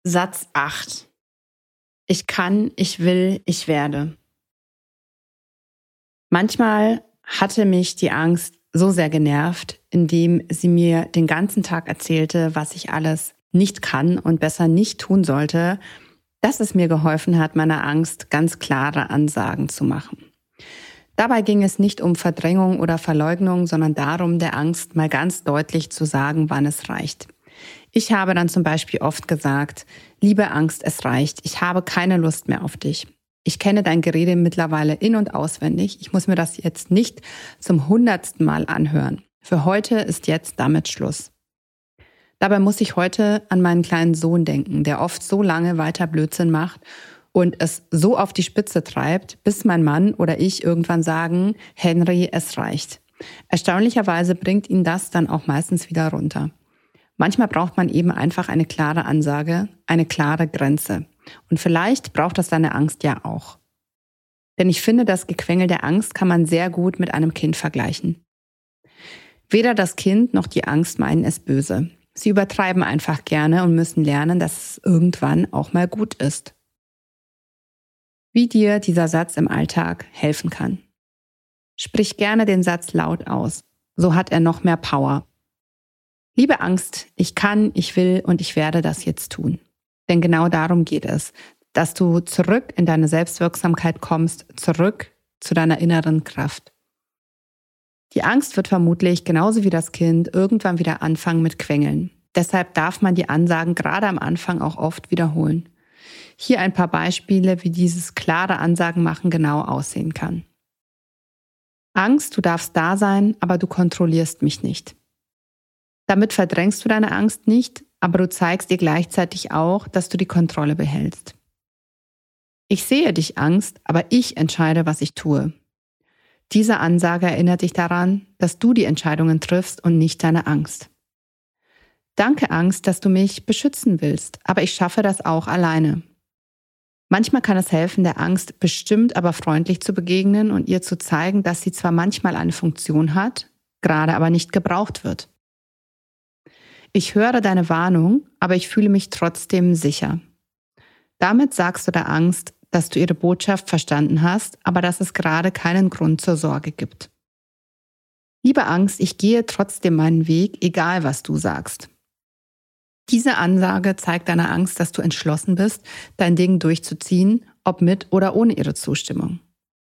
Satz 8. Ich kann, ich will, ich werde. Manchmal hatte mich die Angst so sehr genervt, indem sie mir den ganzen Tag erzählte, was ich alles nicht kann und besser nicht tun sollte, dass es mir geholfen hat, meiner Angst ganz klare Ansagen zu machen. Dabei ging es nicht um Verdrängung oder Verleugnung, sondern darum, der Angst mal ganz deutlich zu sagen, wann es reicht. Ich habe dann zum Beispiel oft gesagt, liebe Angst, es reicht, ich habe keine Lust mehr auf dich. Ich kenne dein Gerede mittlerweile in- und auswendig. Ich muss mir das jetzt nicht zum 100. Mal anhören. Für heute ist jetzt damit Schluss. Dabei muss ich heute an meinen kleinen Sohn denken, der oft so lange weiter Blödsinn macht und es so auf die Spitze treibt, bis mein Mann oder ich irgendwann sagen, Henry, es reicht. Erstaunlicherweise bringt ihn das dann auch meistens wieder runter. Manchmal braucht man eben einfach eine klare Ansage, eine klare Grenze. Und vielleicht braucht das deine Angst ja auch. Denn ich finde, das Gequengel der Angst kann man sehr gut mit einem Kind vergleichen. Weder das Kind noch die Angst meinen es böse. Sie übertreiben einfach gerne und müssen lernen, dass es irgendwann auch mal gut ist. Wie dir dieser Satz im Alltag helfen kann. Sprich gerne den Satz laut aus. So hat er noch mehr Power. Liebe Angst, ich kann, ich will und ich werde das jetzt tun. Denn genau darum geht es, dass du zurück in deine Selbstwirksamkeit kommst, zurück zu deiner inneren Kraft. Die Angst wird vermutlich genauso wie das Kind irgendwann wieder anfangen mit Quengeln. Deshalb darf man die Ansagen gerade am Anfang auch oft wiederholen. Hier ein paar Beispiele, wie dieses klare Ansagen machen genau aussehen kann. Angst, du darfst da sein, aber du kontrollierst mich nicht. Damit verdrängst du deine Angst nicht, aber du zeigst dir gleichzeitig auch, dass du die Kontrolle behältst. Ich sehe dich, Angst, aber ich entscheide, was ich tue. Diese Ansage erinnert dich daran, dass du die Entscheidungen triffst und nicht deine Angst. Danke, Angst, dass du mich beschützen willst, aber ich schaffe das auch alleine. Manchmal kann es helfen, der Angst bestimmt, aber freundlich zu begegnen und ihr zu zeigen, dass sie zwar manchmal eine Funktion hat, gerade aber nicht gebraucht wird. Ich höre deine Warnung, aber ich fühle mich trotzdem sicher. Damit sagst du der Angst, dass du ihre Botschaft verstanden hast, aber dass es gerade keinen Grund zur Sorge gibt. Liebe Angst, ich gehe trotzdem meinen Weg, egal was du sagst. Diese Ansage zeigt deiner Angst, dass du entschlossen bist, dein Ding durchzuziehen, ob mit oder ohne ihre Zustimmung.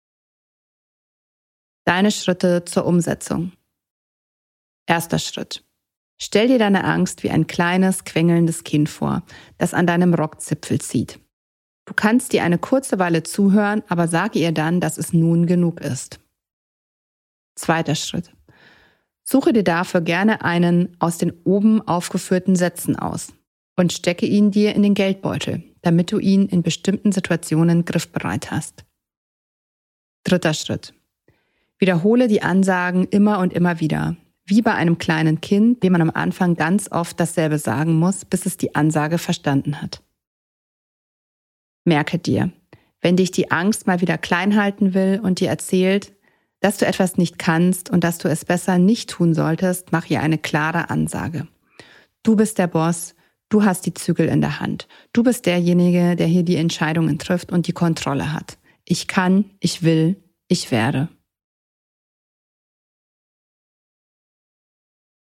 Deine Schritte zur Umsetzung. Erster Schritt. Stell dir deine Angst wie ein kleines, quengelndes Kind vor, das an deinem Rockzipfel zieht. Du kannst dir eine kurze Weile zuhören, aber sage ihr dann, dass es nun genug ist. Zweiter Schritt. Suche dir dafür gerne einen aus den oben aufgeführten Sätzen aus und stecke ihn dir in den Geldbeutel, damit du ihn in bestimmten Situationen griffbereit hast. Dritter Schritt. Wiederhole die Ansagen immer und immer wieder. Wie bei einem kleinen Kind, dem man am Anfang ganz oft dasselbe sagen muss, bis es die Ansage verstanden hat. Merke dir, wenn dich die Angst mal wieder klein halten will und dir erzählt, dass du etwas nicht kannst und dass du es besser nicht tun solltest, mach ihr eine klare Ansage. Du bist der Boss, du hast die Zügel in der Hand. Du bist derjenige, der hier die Entscheidungen trifft und die Kontrolle hat. Ich kann, ich will, ich werde.